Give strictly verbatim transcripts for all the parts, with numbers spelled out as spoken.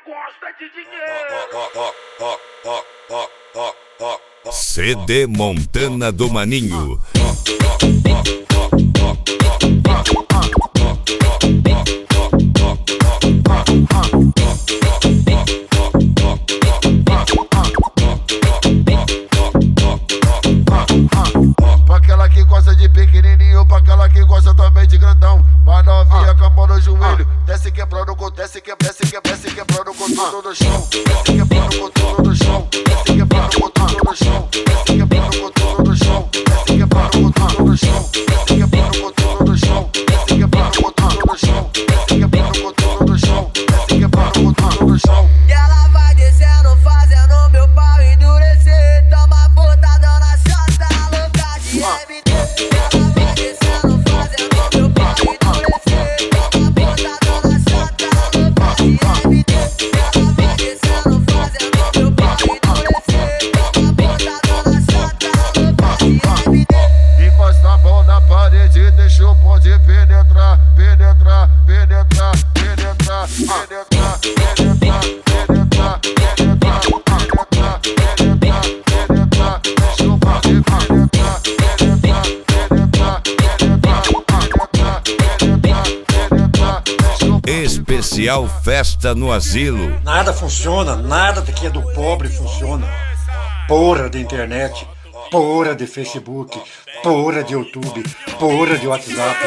gosta de dinheiro. C D Montana do Maninho. Pra aquela que gosta de pequenininho, pra aquela que gosta também de grandão. Pra novinha com a mão no joelho, desce quebrando com desce que desce que desce quebrando com tudo no chão. Desce quebrando com tudo no chão. Desce quebrando com tudo no chão. Desce quebrando com tudo no chão. Desce quebrando com tudo no chão. Desce quebrando com tudo no chão. Desce quebrando com tudo no chão. Desce quebrando com tudo no chão. Desce quebrando com tudo no chão. E ela vai descendo, fazendo meu pau endurecer. Toma botadão na chota, louca de M D. Ela vai descendo, fazendo meu pau endurecer. Toma botadão na chota, louca de M D. Ela vai descendo, fazendo meu pau endurecer. Toma botadão na chota, louca de M D. Encosta a mão na parede, deixa o bonde penetrar, penetrar, penetrar, penetrar, penetrar, penetrar, penetrar, penetrar, penetrar, penetrar, penetrar, deixa o bonde penetrar, penetrar, penetrar, penetrar, penetrar, penetrar, penetrar, deixa o bonde. Especial Festa no Asilo. Nada funciona, nada daqui é do pobre funciona. Porra de internet, porra de Facebook, porra de YouTube, porra de WhatsApp.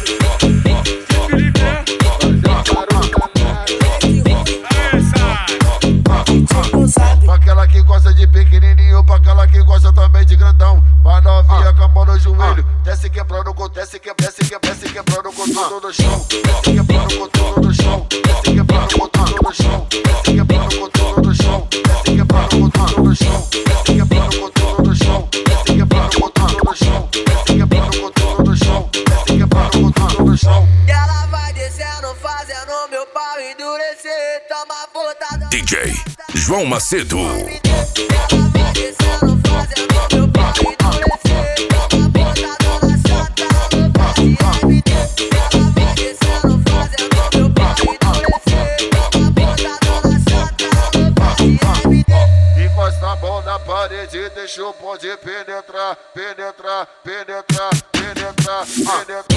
Pra aquela que gosta de pequenininho, pra aquela que gosta também de grandão. Pra novinha com a mão no joelho, desce quebrando com desce que desce que desce quebrando com tudo no chão. Desce quebrando com tudo no chão. Desce quebrando com tudo no chão. Desce quebrando com tudo no chão. Desce quebrando com tudo no chão. Desce quebrando com tudo no chão. Desce quebrando com tudo no chão. Desce quebrando com tudo no chão. Desce quebrando com tudo no chão. E ela vai descendo, fazendo meu pau endurecer. Toma botadão. D J João Macedo. Ela vai descendo, fazendo meu pau endurecer. Toma botadão na chota, louca de M D. Ela vai descendo, fazendo meu pau endurecer. Toma botadão na chota, louca de M D. Encosta a mão na parede, deixa o bonde penetrar, penetrar, penetrar, penetrar, penetrar,